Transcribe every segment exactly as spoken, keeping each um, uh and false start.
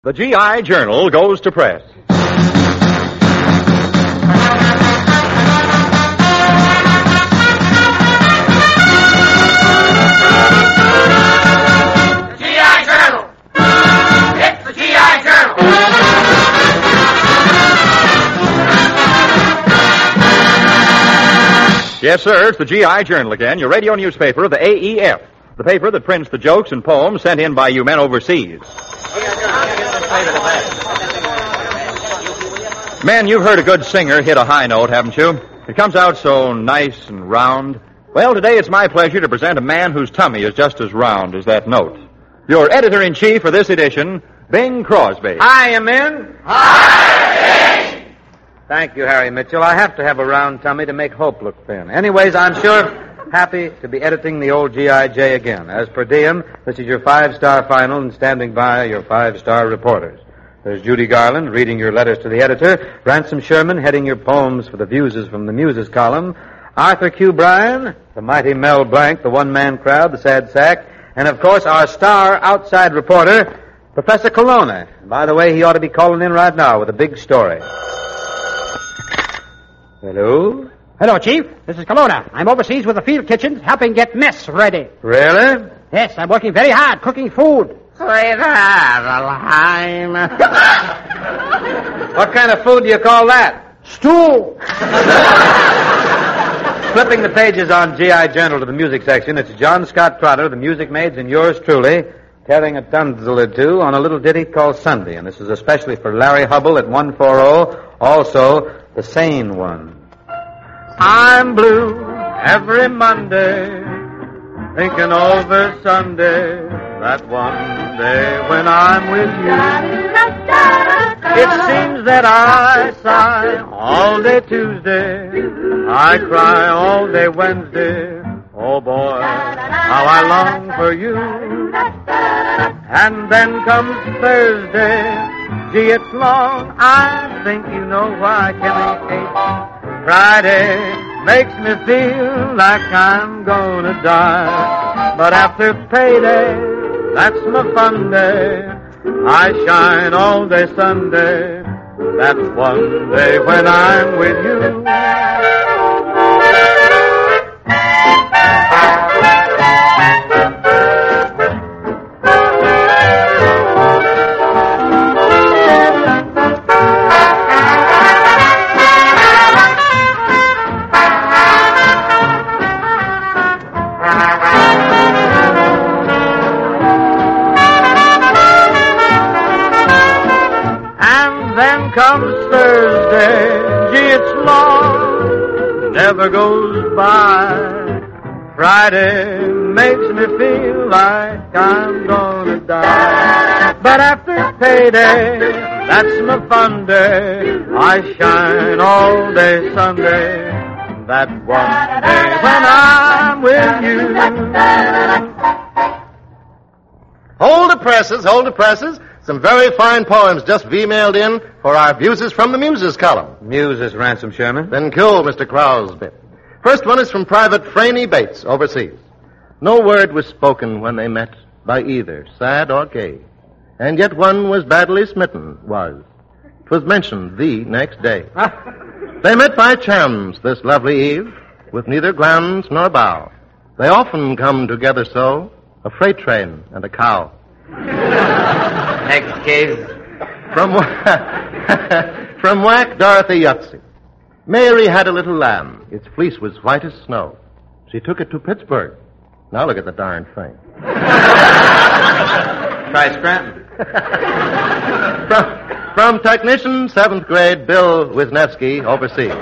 The G I Journal goes to press. G I Journal! It's the G I Journal! Yes, sir, it's the G I Journal again, your radio newspaper of the A E F, the paper that prints the jokes and poems sent in by you men overseas. Men, you've heard a good singer hit a high note, haven't you? It comes out so nice and round. Well, today it's my pleasure to present a man whose tummy is just as round as that note. Your editor-in-chief for this edition, Bing Crosby. Hi, men. Hi, Bing! Thank you, Harry Mitchell. I have to have a round tummy to make Hope look thin. Anyways, I'm sure happy to be editing the old G I J again. As per diem, this is your five-star final, and standing by are your five-star reporters. There's Judy Garland reading your letters to the editor, Ransom Sherman heading your poems for the Muses from the Muses column, Arthur Q. Bryan, the mighty Mel Blanc, the one-man crowd, the sad sack, and, of course, our star outside reporter, Professor Colonna. By the way, he ought to be calling in right now with a big story. Hello? Hello, Chief. This is Colonna. I'm overseas with the field kitchens helping get mess ready. Really? Yes, I'm working very hard cooking food. Sweetheart, Adeline. What kind of food do you call that? Stew. Flipping the pages on G I Journal to the music section, it's John Scott Trotter, the music maids, and yours truly, telling a tunzel or two on a little ditty called Sunday. And this is especially for Larry Hubble at one forty, also the sane one. I'm blue every Monday, thinking over Sunday, that one day when I'm with you. It seems that I sigh all day Tuesday, I cry all day Wednesday. Oh boy, how I long for you. And then comes Thursday, gee, it's long, I think you know why, Kenny Kate. Friday makes me feel like I'm gonna die, but after payday, that's my fun day. I shine all day Sunday. That's one day when I'm with you. Comes Thursday, gee, it's long, never goes by. Friday makes me feel like I'm gonna die, but after payday, that's my fun day. I shine all day Sunday, that one day when I'm with you. Hold the presses, hold the presses. Some very fine poems just V-mailed in for our Muses from the Muses column. Muses, Ransom Sherman. Then cool, Mister Crosby. First one is from Private Franny Bates, overseas. No word was spoken when they met by either, sad or gay. And yet one was badly smitten, was. 'Twas mentioned the next day. They met by chance this lovely eve, with neither glance nor bow. They often come together so, a freight train and a cow. Next case. From, from Whack Dorothy Yutzy. Mary had a little lamb. Its fleece was white as snow. She took it to Pittsburgh. Now look at the darn thing. Try Scranton. from, from technician, seventh grade, Bill Wisniewski, overseas.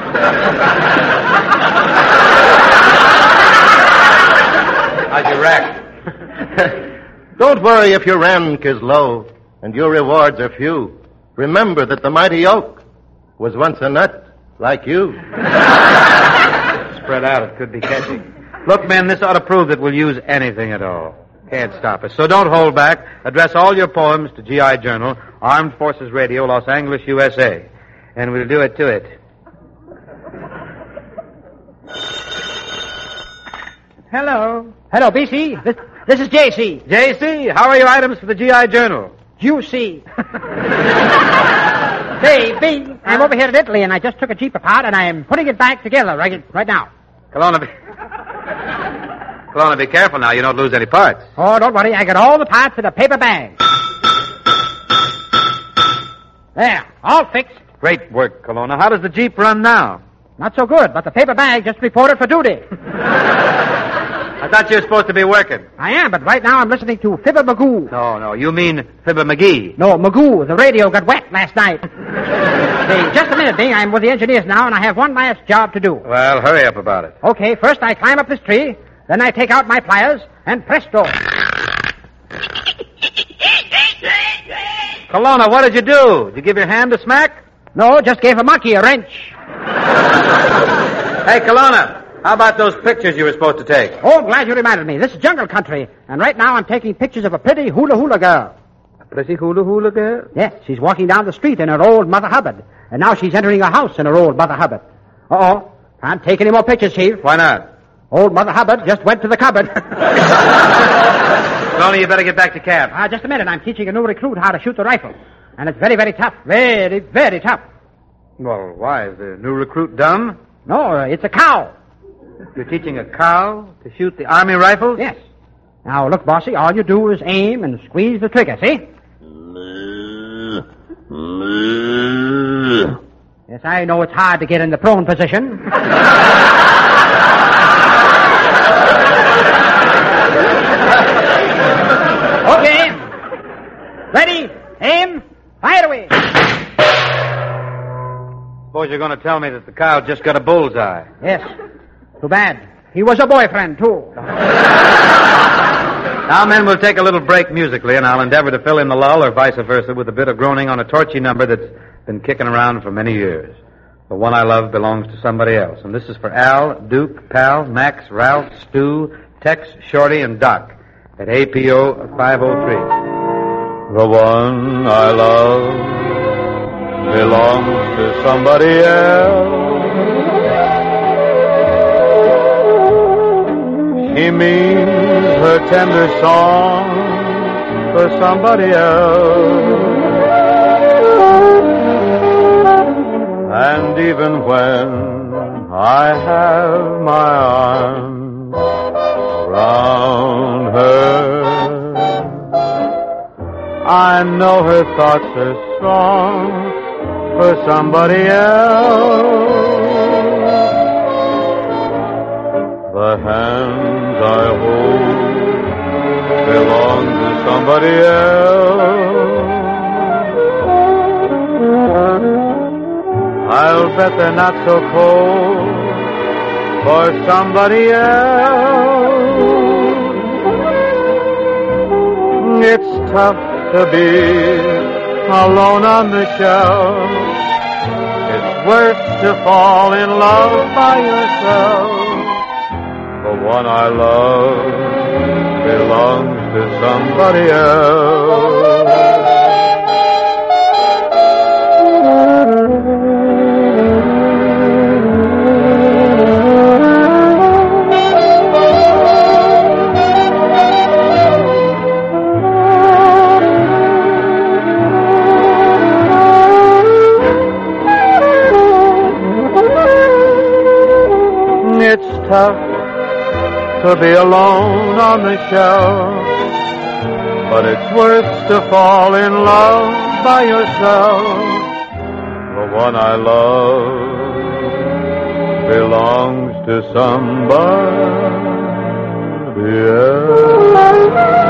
How'd you rack? Don't worry if your rank is low and your rewards are few. Remember that the mighty oak was once a nut like you. Spread out, it could be catchy. Look, men, this ought to prove that we'll use anything at all. Can't stop us. So don't hold back. Address all your poems to G I Journal, Armed Forces Radio, Los Angeles, U S A. And we'll do it to it. Hello. Hello, B C. This, this is J C. J C, how are your items for the G I Journal? juicy. Baby, I'm over here in Italy, and I just took a Jeep apart, and I'm putting it back together right, right now. Colonna, be... Colonna, be careful now. You don't lose any parts. Oh, don't worry. I got all the parts in a paper bag. There, all fixed. Great work, Colonna. How does the Jeep run now? Not so good, but the paper bag just reported for duty. I thought you were supposed to be working. I am, but right now I'm listening to Fibber Magoo. No, no, you mean Fibber McGee. No, Magoo. The radio got wet last night. Hey, just a minute, Bing. I'm with the engineers now, and I have one last job to do. Well, hurry up about it. Okay, first I climb up this tree, then I take out my pliers, and presto. Colonna, what did you do? Did you give your hand a smack? No, just gave a monkey a wrench. Hey, Colonna. How about those pictures you were supposed to take? Oh, I'm glad you reminded me. This is jungle country, and right now I'm taking pictures of a pretty hula-hula girl. A pretty hula-hula girl? Yes, she's walking down the street in her old Mother Hubbard, and now she's entering a house in her old Mother Hubbard. Uh-oh. Can't take any more pictures, Chief. Why not? Old Mother Hubbard just went to the cupboard. Colonna, you better get back to camp. Ah, just a minute. I'm teaching a new recruit how to shoot the rifle, and it's very, very tough. Very, very tough. Well, why? Is the new recruit dumb? No, uh, it's a cow. You're teaching a cow to shoot the army rifles? Yes. Now, look, Bossy, all you do is aim and squeeze the trigger, see? Yes, I know it's hard to get in the prone position. Okay. Ready, aim, fire away. Suppose you're going to tell me that the cow just got a bullseye. Yes. Too bad. He was a boyfriend, too. Now, men, we'll take a little break musically, and I'll endeavor to fill in the lull or vice versa with a bit of groaning on a torchy number that's been kicking around for many years. The one I love belongs to somebody else. And this is for Al, Duke, Pal, Max, Ralph, Stu, Tex, Shorty, and Doc at A P O five oh three. The one I love belongs to somebody else. He means her tender song for somebody else. And even when I have my arms around her, I know her thoughts are strong for somebody else. The hands I hold belong to somebody else. I'll bet they're not so cold for somebody else. It's tough to be alone on the shelf. It's worse to fall in love by yourself. The one I love belongs to somebody else. It's tough to be alone on the shelf, but it's worse to fall in love by yourself. The one I love belongs to somebody else.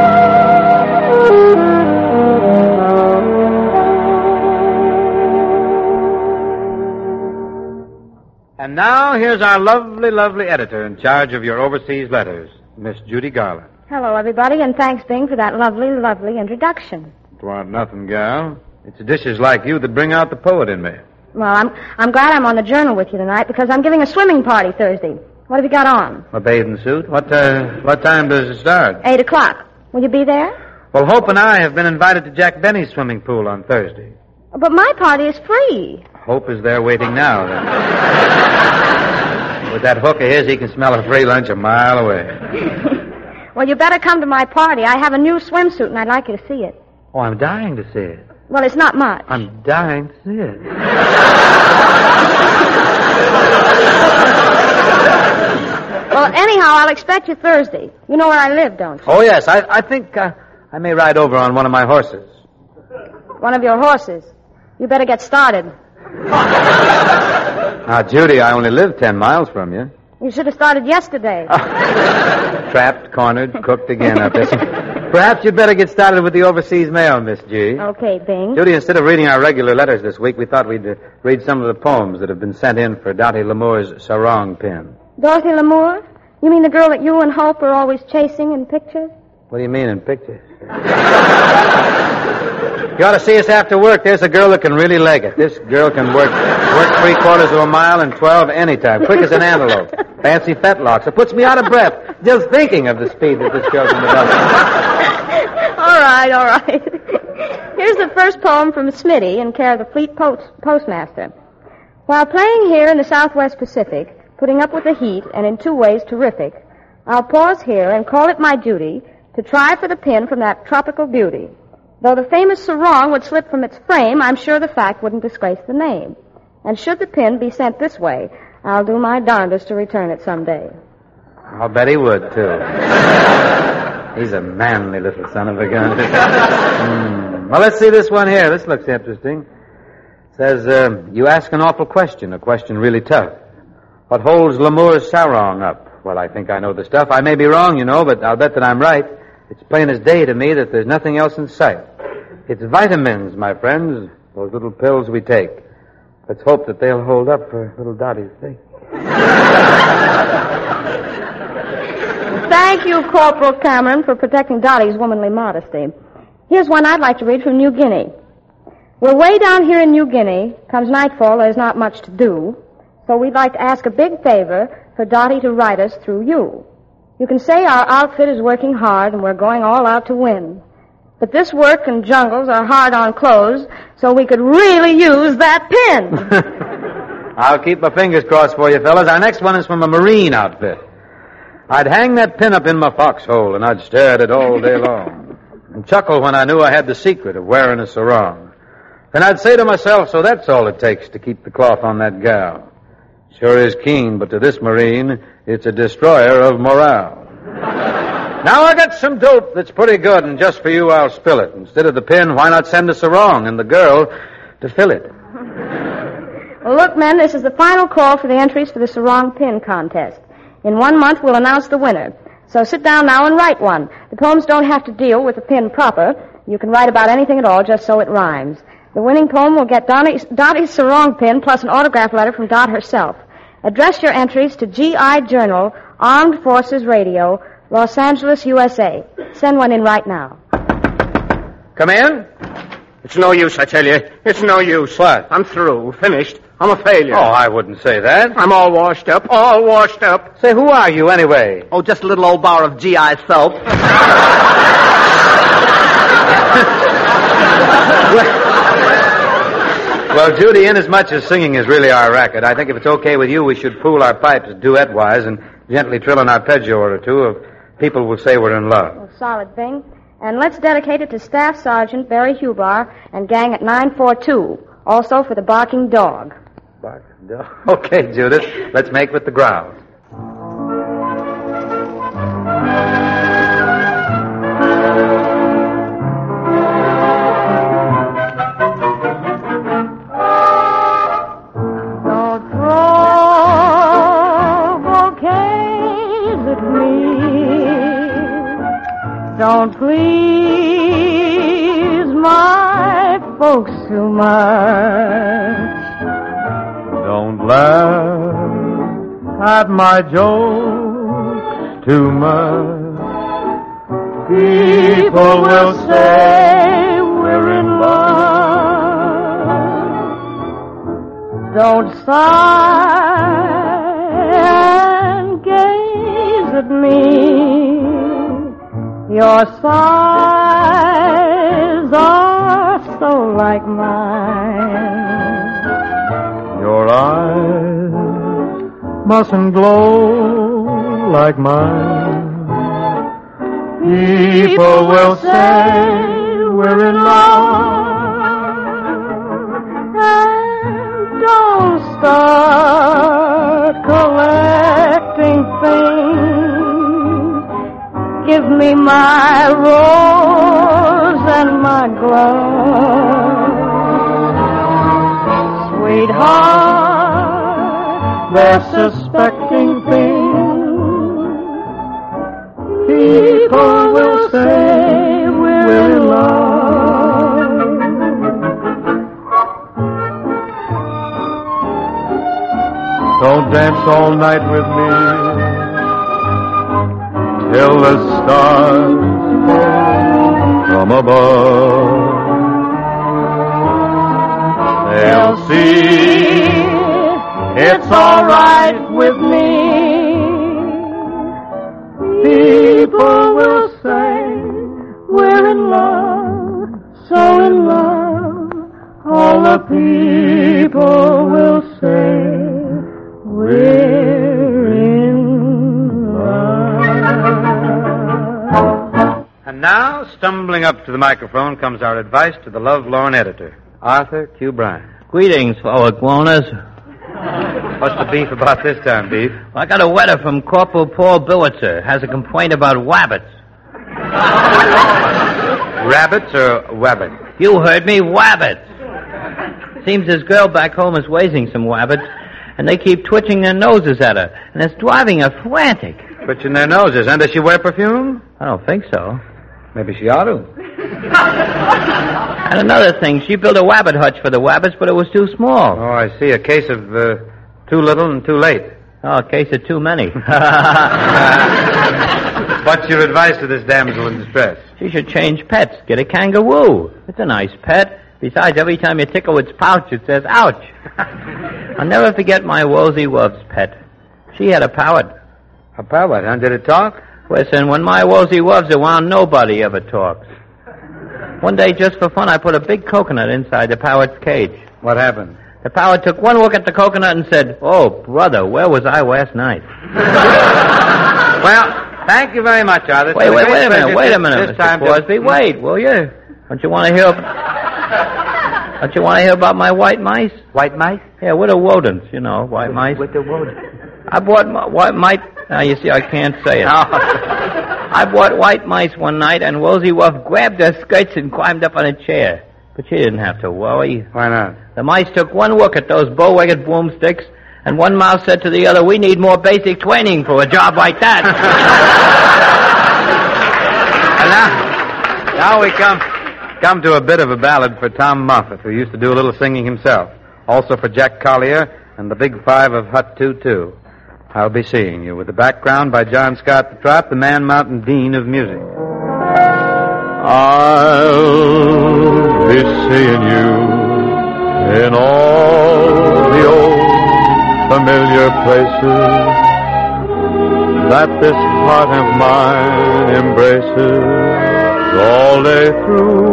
And now, here's our lovely, lovely editor in charge of your overseas letters, Miss Judy Garland. Hello, everybody, and thanks, Bing, for that lovely, lovely introduction. It warn't nothing, gal. It's dishes like you that bring out the poet in me. Well, I'm I'm glad I'm on the journal with you tonight because I'm giving a swimming party Thursday. What have you got on? A bathing suit. What uh, what time does it start? Eight o'clock. Will you be there? Well, Hope and I have been invited to Jack Benny's swimming pool on Thursday. But my party is free. Hope is there waiting now, then. With that hook of his, he can smell a free lunch a mile away. Well, you better come to my party. I have a new swimsuit, and I'd like you to see it. Oh, I'm dying to see it. Well, it's not much. I'm dying to see it. Well, anyhow, I'll expect you Thursday. You know where I live, don't you? Oh, yes. I, I think uh, I may ride over on one of my horses. One of your horses. You better get started. Now, Judy, I only live ten miles from you. You should have started yesterday. Trapped, cornered, cooked again up there. Perhaps you'd better get started with the overseas mail, Miss G. Okay, Bing. Judy, instead of reading our regular letters this week, we thought we'd uh, read some of the poems that have been sent in for Dottie Lamour's sarong pin. Dorothy Lamour? You mean the girl that you and Hope are always chasing in pictures? What do you mean in pictures? You ought to see us after work. There's a girl that can really leg it. This girl can work work three quarters of a mile in twelve anytime, quick as an antelope. Fancy fetlocks. It puts me out of breath just thinking of the speed that this girl can develop. All right, all right. Here's the first poem from Smitty in care of the Fleet Post- Postmaster. While playing here in the Southwest Pacific, putting up with the heat, and in two ways terrific, I'll pause here and call it my duty to try for the pin from that tropical beauty. Though the famous sarong would slip from its frame, I'm sure the fact wouldn't disgrace the name. And should the pin be sent this way, I'll do my darndest to return it someday. I'll bet he would, too. He's a manly little son of a gun. mm. Well, let's see this one here. This looks interesting. It says, uh, you ask an awful question, a question really tough. What holds Lamour's sarong up? Well, I think I know the stuff. I may be wrong, you know, but I'll bet that I'm right. It's plain as day to me that there's nothing else in sight. It's vitamins, my friends, those little pills we take. Let's hope that they'll hold up for little Dottie's sake. Thank you, Corporal Cameron, for protecting Dottie's womanly modesty. Here's one I'd like to read from New Guinea. We're way down here in New Guinea. Comes nightfall, there's not much to do. So we'd like to ask a big favor for Dottie to write us through you. You can say our outfit is working hard and we're going all out to win. But this work and jungles are hard on clothes, so we could really use that pin. I'll keep my fingers crossed for you, fellas. Our next one is from a Marine outfit. I'd hang that pin up in my foxhole and I'd stare at it all day long and chuckle when I knew I had the secret of wearing a sarong. And I'd say to myself, so that's all it takes to keep the cloth on that gal. Sure is keen, but to this Marine, it's a destroyer of morale. Now I got some dope that's pretty good, and just for you, I'll spill it. Instead of the pin, why not send a sarong and the girl to fill it? Well, look, men, this is the final call for the entries for the sarong pin contest. In one month, we'll announce the winner. So sit down now and write one. The poems don't have to deal with the pin proper. You can write about anything at all, just so it rhymes. The winning poem will get Dottie's, Dottie's sarong pin plus an autograph letter from Dot herself. Address your entries to G I Journal, Armed Forces Radio, Los Angeles, U S A. Send one in right now. Come in. It's no use, I tell you. It's no use. What? I'm through. Finished. I'm a failure. Oh, I wouldn't say that. I'm all washed up. All washed up. Say, who are you anyway? Oh, just a little old bar of G I soap. Well, Judy, inasmuch as singing is really our racket, I think if it's okay with you, we should pool our pipes duet-wise and gently trill an arpeggio or two of people will say we're in love. Oh, solid thing. And let's dedicate it to Staff Sergeant Barry Hubar and gang at nine four two. Also for the barking dog. Barking dog? Okay, Judith. Let's make with the growls. Don't please my folks too much. Don't laugh at my jokes too much. People will say we're in love. Don't sigh and gaze at me. Your sighs are so like mine. Your eyes mustn't glow like mine. People will say we're in love. glove. Sweetheart, they're suspecting things. People will say we're in love. Don't dance all night with me till the stars fall from above. They'll see It's all right with me. People will say we're in love, so in love. All the people will say we're in love. And now, stumbling up to the microphone, comes our advice to the love-lorn editor, Arthur Q. Bryan. Greetings, fellow cloners. What's the beef about this time, Beef? I got a letter from Corporal Paul Billitzer. Has a complaint about wabbits. Rabbits or wabbits? You heard me, wabbits. Seems this girl back home is raising some wabbits, and they keep twitching their noses at her, and it's driving her frantic. Twitching their noses. And does she wear perfume? I don't think so. Maybe she ought to. And another thing, she built a wabbit hutch for the wabbits, but it was too small. Oh, I see. A case of uh, too little and too late. Oh, a case of too many. What's your advice to this damsel in distress? She should change pets. Get a kangaroo. It's a nice pet. Besides, every time you tickle its pouch, it says, ouch. I'll never forget my Woolsey Wuff's pet. She had a parrot. A parrot, huh? Did it talk? Listen, when my Woolsey Wuff's around, nobody ever talks. One day, just for fun, I put a big coconut inside the parrot's cage. What happened? The parrot took one look at the coconut and said, oh, brother, where was I last night? Well, thank you very much, Arthur. Wait, wait, wait a minute, wait a This minute, Mister time Crosby. to... Wait, will you? Don't you want to hear... Don't you want to hear about my white mice? White mice? Yeah, with the rodents, you know, white mice. With the rodents. I bought my, white mice... Now, you see, I can't say it. I bought white mice one night, and Woolsey Wuff grabbed her skirts and climbed up on a chair. But she didn't have to worry. Why not? The mice took one look at those bow-legged broomsticks, and one mouse said to the other, we need more basic training for a job like that. And now, now we come, come to a bit of a ballad for Tom Moffat, who used to do a little singing himself. Also for Jack Collier and the Big Five of Hut two two. I'll be seeing you, with the background by John Scott the Trot, the Man Mountain Dean of Music. I'll be seeing you in all the old familiar places that this heart of mine embraces all day through.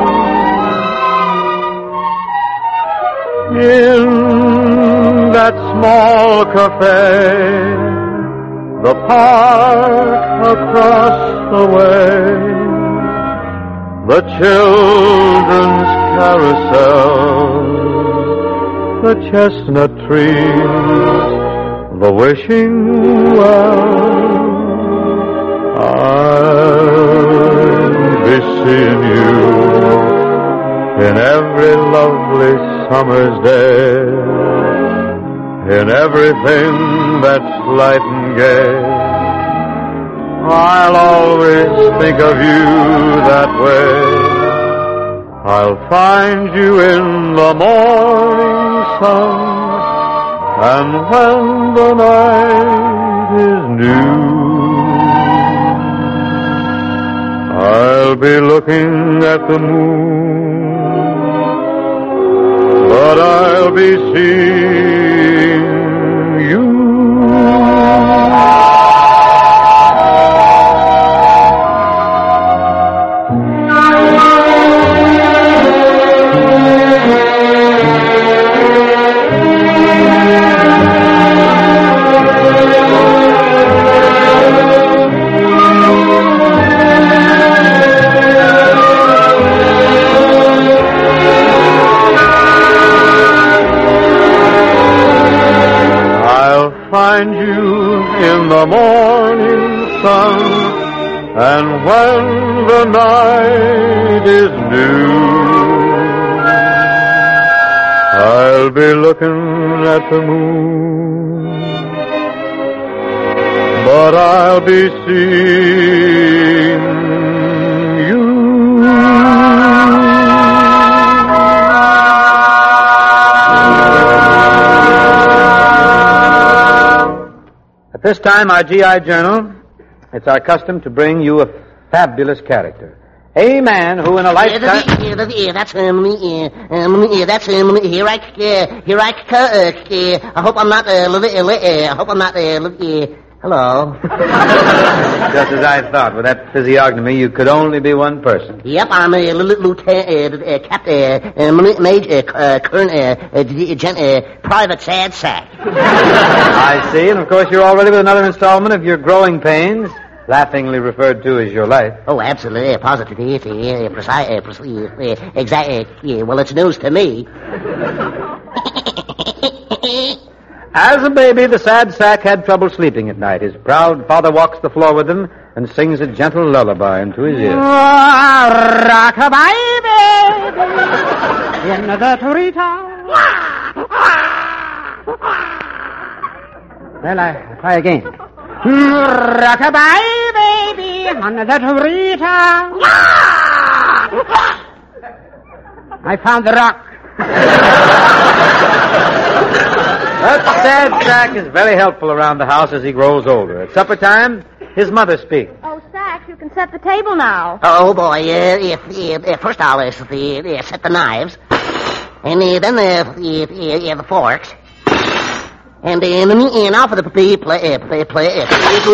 In that small cafe, the park across the way, the children's carousel, the chestnut trees, the wishing well, I'll be seeing you in every lovely summer's day, in everything that's light and gay. I'll always think of you that way. I'll find you in the morning sun, and when the night is new, I'll be looking at the moon, but I'll be seeing you. Find you in the morning sun, and when the night is new, I'll be looking at the moon, but I'll be seeing you. At this time, our G I Journal, it's our custom to bring you a fabulous character. A man who in a lifetime... Yeah, that's, yeah, that's, um, yeah, um, yeah, that's, um, here I, uh, here I, uh, uh, I hope I'm not, uh, li- uh, I hope I'm not, uh, li- uh, hello. Just as I thought, with that physiognomy, you could only be one person. Yep, I'm a lieutenant, uh, uh, captain, uh, major, uh, current, uh, uh, gen- uh, private sad sack. I see, and of course you're all ready with another installment of your growing pains, laughingly referred to as your life. Oh, absolutely, positively, uh, precise, uh, precise, uh, exactly, uh, well, it's news to me. As a baby, the sad sack had trouble sleeping at night. His proud father walks the floor with him and sings a gentle lullaby into his ear. Rock-a-bye, baby, in the treetop. Well, I try again. Rock-a-bye, baby, on the treetop. I found the rock. But sad sack is very helpful around the house as he grows older. At supper time, his mother speaks. Oh, Sack, you can set the table now. Oh, boy, uh, if, uh, first I'll uh, set the knives, and uh, then uh, uh, the forks, and then uh, now for the play, play, play, play.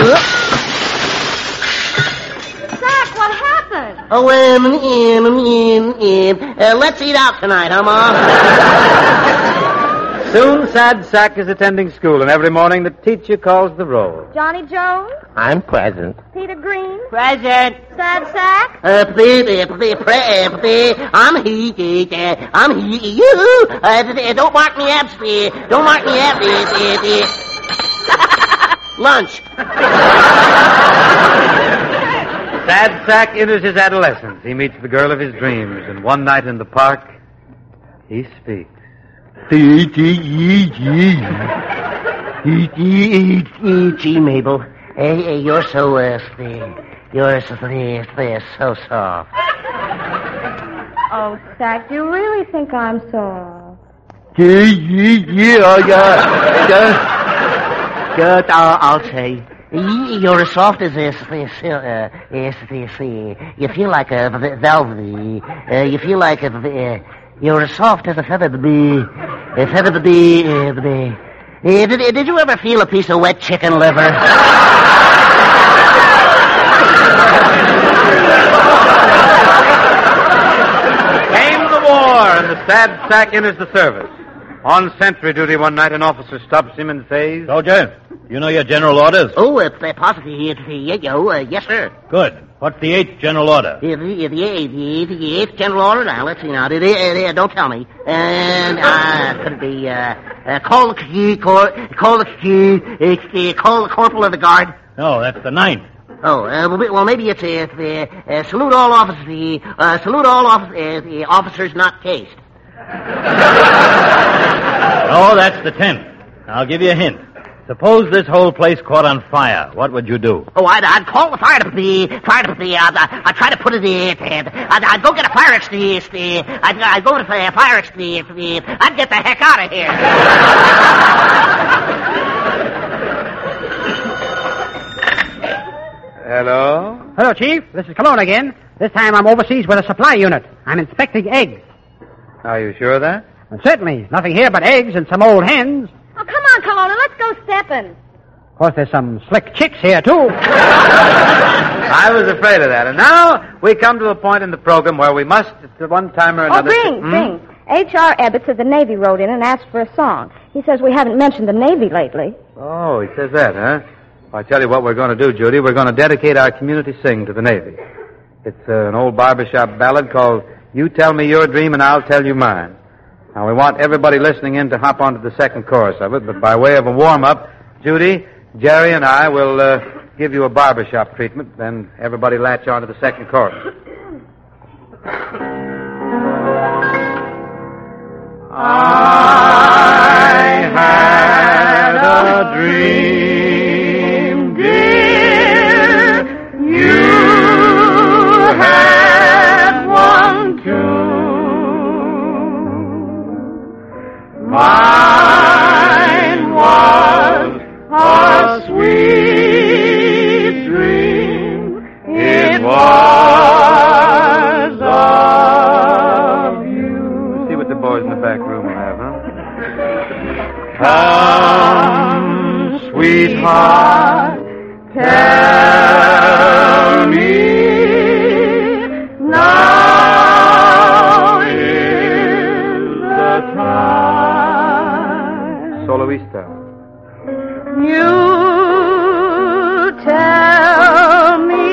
Sack, what happened? Oh, um, um, um, um, uh, let's eat out tonight, huh, Mom? Soon, sad sack is attending school, and every morning the teacher calls the roll. Johnny Jones? I'm present. Peter Green? Present. Sad Sack? Uh, play, play, play, play. I'm he, uh, I'm he, you. Uh, don't mark me up, uh, don't mark me up. Uh, uh, uh. Lunch. Sad sack enters his adolescence. He meets the girl of his dreams, and one night in the park, he speaks. Gee, Mabel, uh, you're so, uh, you're so, so soft. Oh, Sack, do you really think I'm soft? Yeah, yeah, I got, got, got, I'll, I'll say. You're as soft as this, this, uh, this, this, you feel like a velvet, uh, you feel like a, uh, you're as soft as a feather bee, a feather bee, uh, bee. Uh, did, did you ever feel a piece of wet chicken liver? Came the war, and the sad sack enters the service. On sentry duty one night, an officer stops him and says, Soldier, you know your general orders? Oh, uh, possibly, uh, yo, uh, yes, sir. Good. What's the eighth general order? The, the, the, eighth, the, the eighth general order, now, let's see now. The, the, the, don't tell me. And, uh, could it be, uh, uh call the key, call, call the key, uh, call the corporal of the guard? No, that's the ninth. Oh, uh, well, maybe it's, uh, the, uh, salute all officers, uh, salute all office, uh, the officers not cased. No, that's the tenth. I'll give you a hint. Suppose this whole place caught on fire. What would you do? Oh, I'd, I'd call the fire department. Fire department. I'd, I'd try to put it in. I'd, I'd go get a fire extinguisher. I'd, I'd go to the fire extinguisher. I'd get the heck out of here. Hello? Hello, Chief. This is Cologne again. This time I'm overseas with a supply unit. I'm inspecting eggs. Are you sure of that? Well, certainly. Nothing here but eggs and some old hens. Oh, come on, Colonna, let's go stepping. Of course, there's some slick chicks here, too. I was afraid of that. And now we come to a point in the program where we must, at one time or Oh, another... Bing, Hmm? Bing. H R. Ebbett said the Navy wrote in and asked for a song. He says we haven't mentioned the Navy lately. Oh, he says that, huh? Well, I tell you what we're going to do, Judy. We're going to dedicate our community sing to the Navy. It's uh, an old barbershop ballad called You Tell Me Your Dream and I'll Tell You Mine. Now, we want everybody listening in to hop onto the second chorus of it, but by way of a warm-up, Judy, Jerry, and I will uh, give you a barbershop treatment, then everybody latch on to the second chorus. I had a dream, dear, you had one too. Mine was a sweet dream, it was of you. See what the boys in the back room will have, huh? Come, sweetheart, tell me now is the time. Soloista. You tell me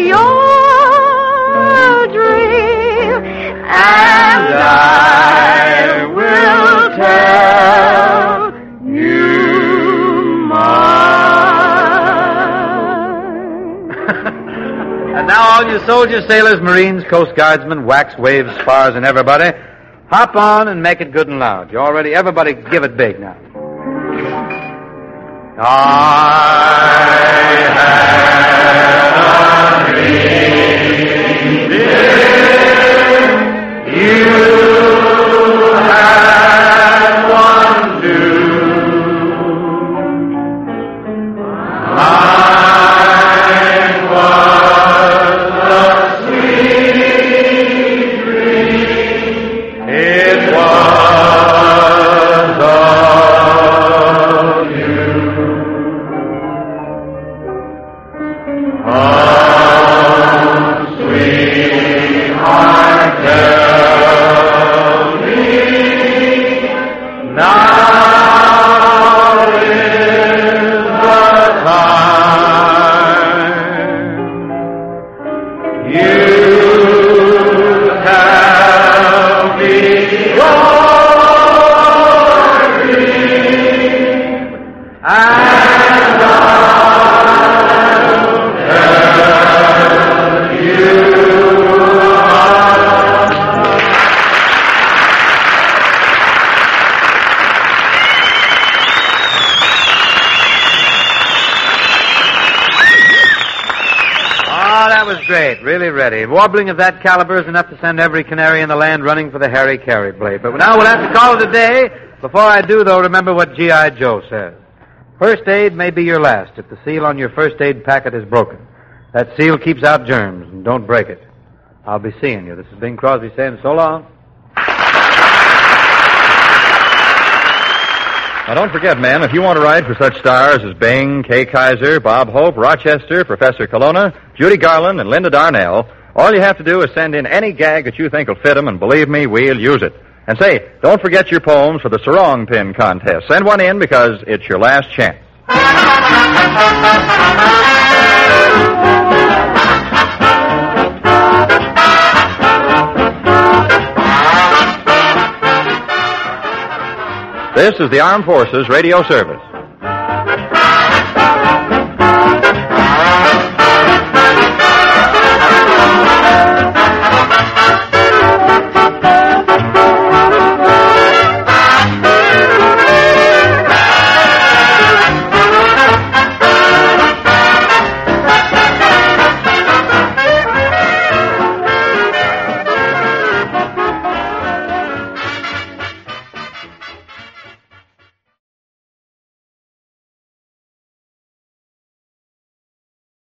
your dream, and I will tell you mine. And now all you soldiers, sailors, marines, coast guardsmen, wax, waves, spars, and everybody, hop on and make it good and loud. You already, everybody give it big now. I had a dream, dear, you had one too. Mine was a sweet dream, it was of you. Oh, sweetheart, tell me now is the time. You tell me your dream, and I'll tell you Oh, that was great. Really ready. Warbling of that caliber is enough to send every canary in the land running for the Harry Carey blade. But now we'll have to call it a day. Before I do, though, remember what G I. Joe says. First aid may be your last if the seal on your first aid packet is broken. That seal keeps out germs, and don't break it. I'll be seeing you. This is Bing Crosby saying so long. Now, don't forget, men, if you want to write for such stars as Bing, Kay Kaiser, Bob Hope, Rochester, Professor Colonna, Judy Garland, and Linda Darnell, all you have to do is send in any gag that you think will fit them, and believe me, we'll use it. And say, don't forget your poems for the Sarong Pin Contest. Send one in because it's your last chance. This is the Armed Forces Radio Service.